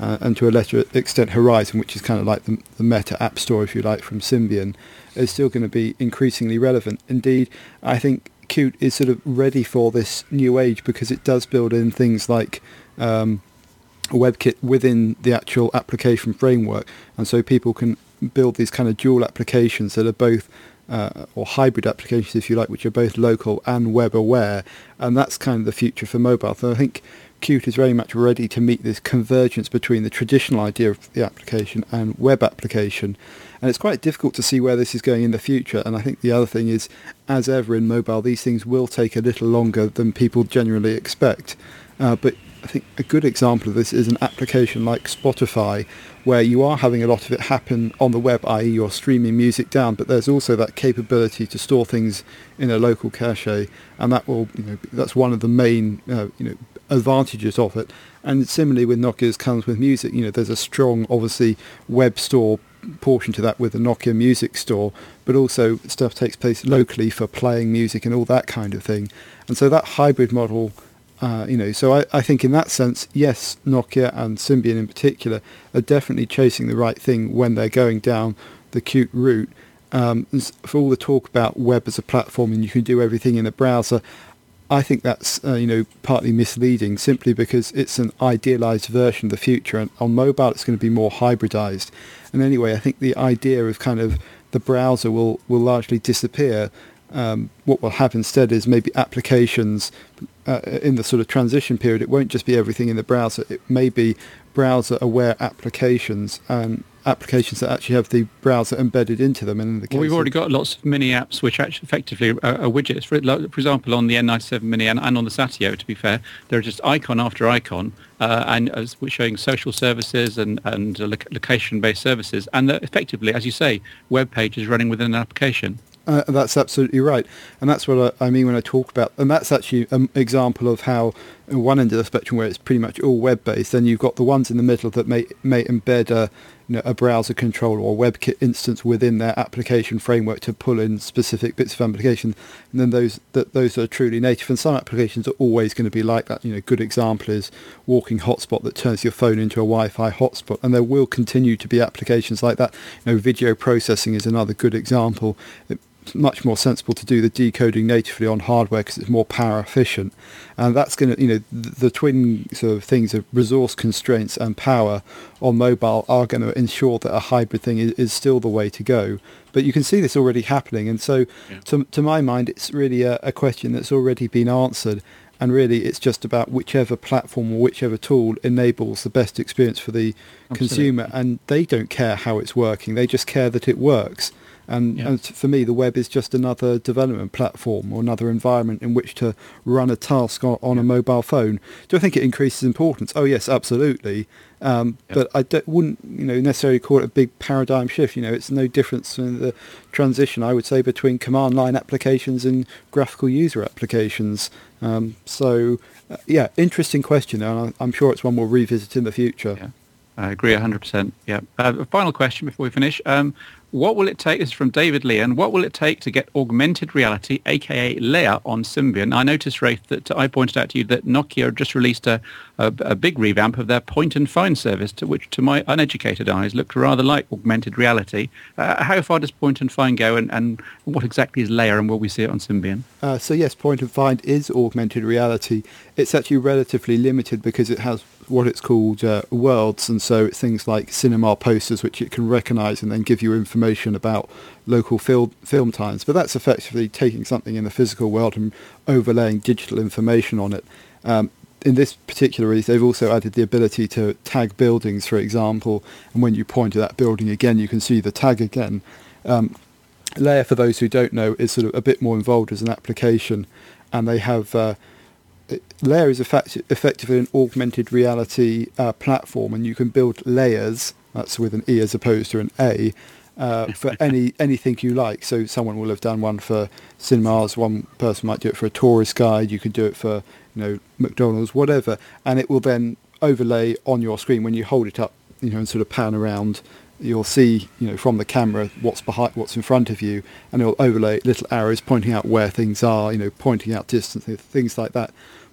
uh, and to a lesser extent Horizon, which is kind of like the, the meta app store, if you like, from Symbian, is still going to be increasingly relevant. Indeed, I think Qt is sort of ready for this new age because it does build in things like um, a WebKit within the actual application framework, and so people can build these kind of dual applications that are both uh, or hybrid applications, if you like, which are both local and web aware, and that's kind of the future for mobile. So I think Qt is very much ready to meet this convergence between the traditional idea of the application and web application. And it's quite difficult to see where this is going in the future. And I think the other thing is, as ever in mobile, these things will take a little longer than people generally expect. Uh, but I think a good example of this is an application like Spotify, where you are having a lot of it happen on the web, that is you're streaming music down, but there's also that capability to store things in a local cache, and that will, you know, that's one of the main, uh, you know, advantages of it. And similarly with Nokia's comes with music, you know, there's a strong, obviously, web store portion to that with the Nokia Music Store, but also stuff takes place locally for playing music and all that kind of thing. And so that hybrid model, uh, you know, so I, I think in that sense, yes, Nokia and Symbian in particular are definitely chasing the right thing when they're going down the Qt route. Um, for all the talk about web as a platform and you can do everything in a browser, I think that's uh, you know, partly misleading, simply because it's an idealized version of the future, and on mobile it's going to be more hybridized. And anyway, I think the idea of kind of the browser will, will largely disappear. Um, what will happen instead is maybe applications uh, in the sort of transition period. It won't just be everything in the browser. It may be browser-aware applications and applications that actually have the browser embedded into them. And in the case well, we've already of, got lots of mini apps which actually effectively are, are widgets. For, for example, on the N ninety-seven Mini and, and on the Satio, to be fair, they're just icon after icon, uh, and as we're showing social services and, and uh, location-based services. And they're effectively, as you say, web pages running within an application. Uh, that's absolutely right, and that's what I, I mean when I talk about, and that's actually an example of how at one end of the spectrum where it's pretty much all web-based, then you've got the ones in the middle that may may embed a, you know, a browser controller or WebKit instance within their application framework to pull in specific bits of application, and then those that those are truly native. And some applications are always going to be like that. You know, a good example is Walking Hotspot that turns your phone into a Wi-Fi hotspot, and there will continue to be applications like that. You know, video processing is another good example. It, It's much more sensible to do the decoding natively on hardware because it's more power efficient, and that's going to, you know, the, the twin sort of things of resource constraints and power on mobile are going to ensure that a hybrid thing is, is still the way to go. But you can see this already happening, and so yeah. to, to my mind, it's really a, a question that's already been answered. And really, it's just about whichever platform or whichever tool enables the best experience for the Absolutely. Consumer, and they don't care how it's working; they just care that it works. And, yeah. and for me, the web is just another development platform or another environment in which to run a task on, on yeah. a mobile phone. Do I think it increases importance? Oh, yes, absolutely. Um, yeah. But I don't, wouldn't, you know, necessarily call it a big paradigm shift. You know, it's no difference in the transition, I would say, between command line applications and graphical user applications. Um, so, uh, yeah, interesting question, and I'm sure it's one we'll revisit in the future. Yeah. I agree one hundred percent. Yeah. Uh, a final question before we finish. Um, what will it take, this is from David Leon, what will it take to get augmented reality, aka Layer, on Symbian? I noticed, Rafe, that I pointed out to you that Nokia just released a, a, a big revamp of their point and find service, to which to my uneducated eyes looked rather like augmented reality. Uh, how far does point and find go, and, and what exactly is Layer, and will we see it on Symbian? Uh, so yes, point and find is augmented reality. It's actually relatively limited because it has what it's called uh, worlds, and so it's things like cinema posters which it can recognise and then give you information about local fil- film times. But that's effectively taking something in the physical world and overlaying digital information on it. Um, in this particular release, they've also added the ability to tag buildings, for example, and when you point to that building again, you can see the tag again. Um, Layer, for those who don't know, is sort of a bit more involved as an application, and they have uh, Layer is effect- effectively an augmented reality uh, platform, and you can build layers, that's with an E as opposed to an A, uh, for any anything you like. So someone will have done one for cinemas, one person might do it for a tourist guide, you could do it for, you know, McDonald's, whatever, and it will then overlay on your screen when you hold it up, you know, and sort of pan around. You'll see, you know, from the camera what's behind, what's in front of you, and it'll overlay little arrows pointing out where things are, you know, pointing out distance, things like that. But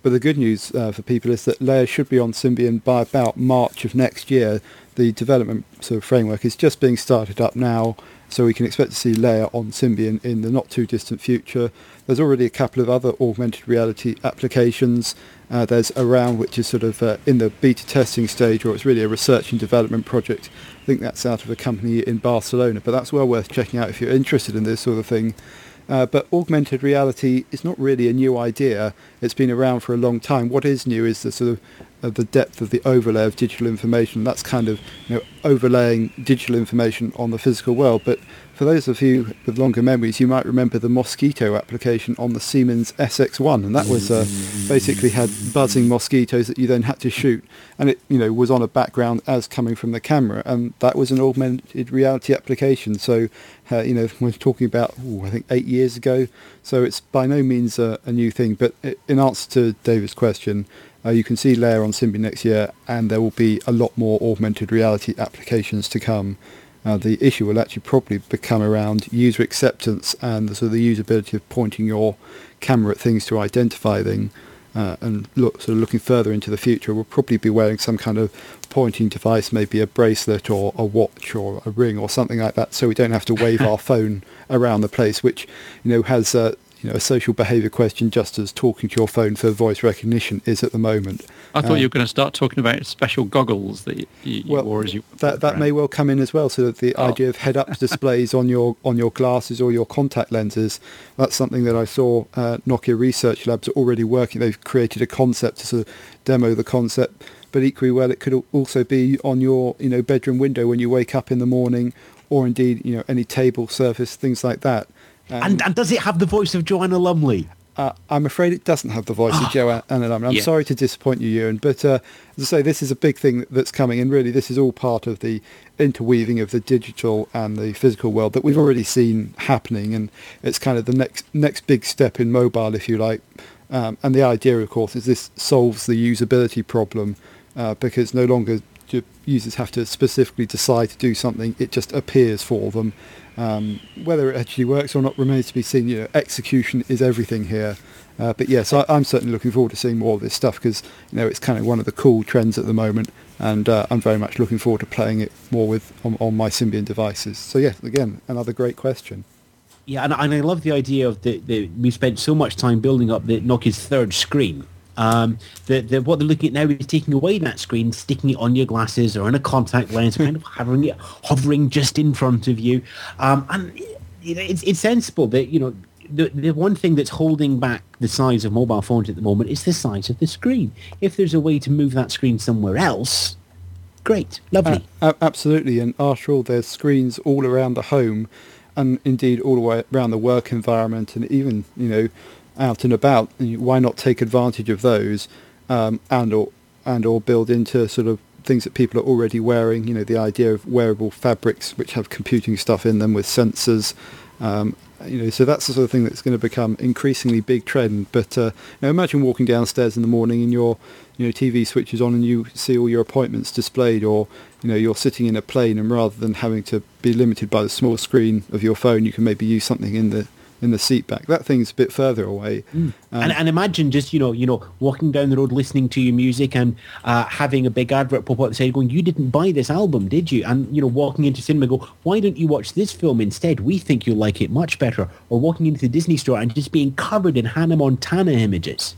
But the good news uh, for people is that Leia should be on Symbian by about March of next year. The development sort of framework is just being started up now, so we can expect to see Leia on Symbian in the not too distant future. There's already a couple of other augmented reality applications. Uh, there's Around, which is sort of uh, in the beta testing stage, or it's really a research and development project. I think that's out of a company in Barcelona, but that's well worth checking out if you're interested in this sort of thing. Uh, but augmented reality is not really a new idea. It's been around for a long time. What is new is the sort of uh, the depth of the overlay of digital information. That's kind of, you know, overlaying digital information on the physical world. But for those of you with longer memories, you might remember the Mosquito application on the Siemens S X one, and that was uh, basically had buzzing mosquitoes that you then had to shoot, and it, you know, was on a background as coming from the camera, and that was an augmented reality application. So, uh, you know, we're talking about ooh, I think eight years ago. So it's by no means a, a new thing. But in answer to David's question, uh, you can see Leia on Symbian next year, and there will be a lot more augmented reality applications to come. Uh, the issue will actually probably become around user acceptance and the sort of the usability of pointing your camera at things to identify them. Uh, and look, sort of looking further into the future, we'll probably be wearing some kind of pointing device, maybe a bracelet or a watch or a ring or something like that, so we don't have to wave our phone around the place, which, you know, has uh, you know, a social behaviour question just as talking to your phone for voice recognition is at the moment. I thought um, you were going to start talking about special goggles that you, you well, wore as you... That that may well come in as well, so that the oh. idea of head-up displays on your on your glasses or your contact lenses, that's something that I saw uh, Nokia Research Labs are already working. They've created a concept to sort of demo the concept, but equally well it could also be on your, you know, bedroom window when you wake up in the morning, or indeed, you know, any table surface, things like that. Um, And, and does it have the voice of Joanna Lumley? Uh, I'm afraid it doesn't have the voice of Joanna Lumley. I'm Yeah. sorry to disappoint you, Ewan, but uh, as I say, this is a big thing that's coming, and really this is all part of the interweaving of the digital and the physical world that we've already seen happening, and it's kind of the next next big step in mobile, if you like. Um, and the idea, of course, is this solves the usability problem, uh, because no longer do users have to specifically decide to do something, it just appears for them. Um, whether it actually works or not remains to be seen. You know, execution is everything here. Uh, but yes, I, I'm certainly looking forward to seeing more of this stuff, because, you know, it's kind of one of the cool trends at the moment, and uh, I'm very much looking forward to playing it more with on, on my Symbian devices. So yes, again, another great question. Yeah, and, and I love the idea of the, the we spent so much time building up the Nokia's third screen. Um, the, the, what they're looking at now is taking away that screen, sticking it on your glasses or on a contact lens, kind of hovering it, hovering just in front of you. Um, and you know, it's it's sensible that, you know, the the one thing that's holding back the size of mobile phones at the moment is the size of the screen. If there's a way to move that screen somewhere else, great, lovely. Uh, absolutely, and after all, there's screens all around the home, and indeed all the way around the work environment, and even, you know, out and about. Why not take advantage of those, um, and or and or build into sort of things that people are already wearing? You know, the idea of wearable fabrics which have computing stuff in them with sensors. Um, you know, so that's the sort of thing that's going to become increasingly big trend. But uh, now imagine walking downstairs in the morning and your, you know, T V switches on and you see all your appointments displayed, or, you know, you're sitting in a plane and rather than having to be limited by the small screen of your phone, you can maybe use something in the in the seat back. That thing's a bit further away. Mm. Um, and, and imagine just, you know, you know, walking down the road, listening to your music and uh, having a big advert pop up saying, going, you didn't buy this album, did you? And, you know, walking into cinema, go, why don't you watch this film instead? We think you'll like it much better. Or walking into the Disney store and just being covered in Hannah Montana images.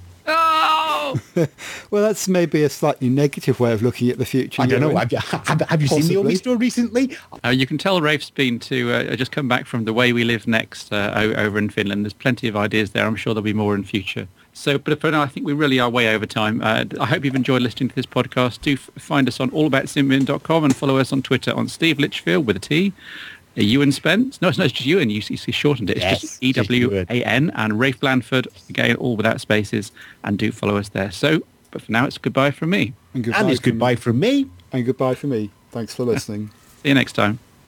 Oh! Well, that's maybe a slightly negative way of looking at the future. I don't know. Ewan. Have you, have, have you seen the Omi store recently? Uh, you can tell Rafe's been to uh, just come back from The Way We Live Next uh, o- over in Finland. There's plenty of ideas there. I'm sure there'll be more in future. So, but for now, I think we really are way over time. Uh, I hope you've enjoyed listening to this podcast. Do f- find us on all about symbian dot com and follow us on Twitter on Steve Litchfield with a T. Uh, Ewan Spence. No, it's not just Ewan. You, you shortened it. It's Yes, just E W A N. And Rafe Blandford, again, all without spaces. And do follow us there. So, but for now, it's goodbye from me. And, goodbye And it's from- goodbye from me. And goodbye from me. Thanks for listening. See you next time.